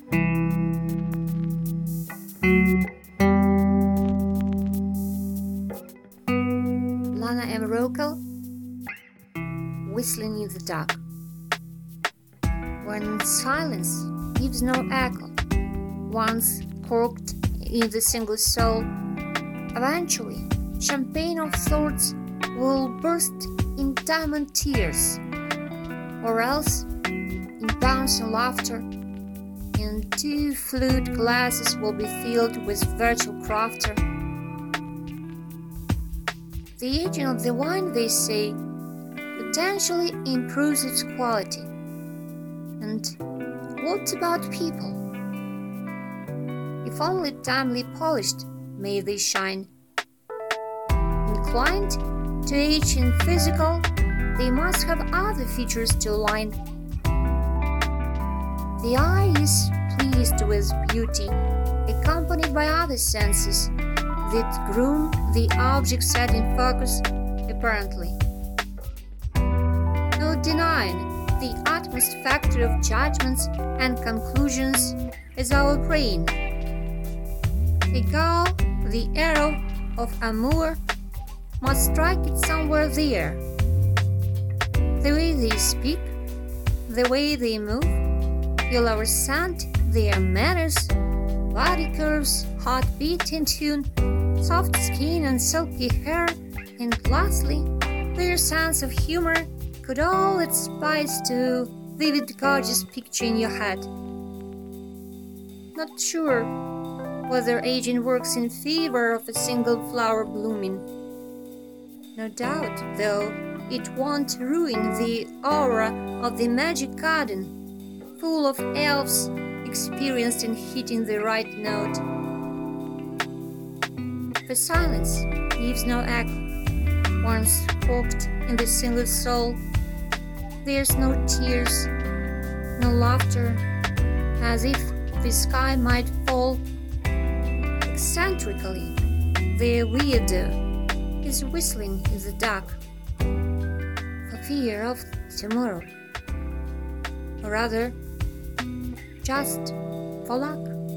Lana M. Rockel, Whistling in the Dark. When silence gives no echo, once corked in the single soul, eventually champagne of thoughts will burst in diamond tears, or else in bouncing laughter, and two flute glasses will be filled with virtual crafter. The aging of the wine, they say, potentially improves its quality. And what about people? If only timely polished may they shine. Inclined to age in physical, they must have other features to align. The eye is pleased with beauty, accompanied by other senses that groom the object set in focus, apparently. No denying the utmost factor of judgments and conclusions is our brain. The goal, the arrow of amour, must strike it somewhere there. The way they speak, the way they move, feel our scent, their manners, body curves, heartbeat in tune, soft skin and silky hair, and lastly, their sense of humor could all its spice to vivid, gorgeous picture in your head. Not sure whether aging works in favor of a single flower blooming. No doubt, though, it won't ruin the aura of the magic garden, full of elves experienced in hitting the right note. For silence gives no echo. Once corked in the single soul, there's no tears, no laughter, as if the sky might fall. Eccentrically, the weirdo is whistling in the dark for fear of tomorrow, or rather, just for luck.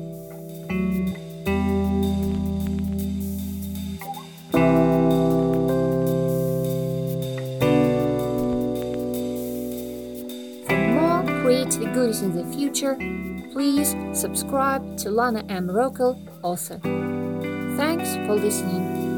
For more creative goodies in the future, please subscribe to Lana M. Rockel, author. Thanks for listening.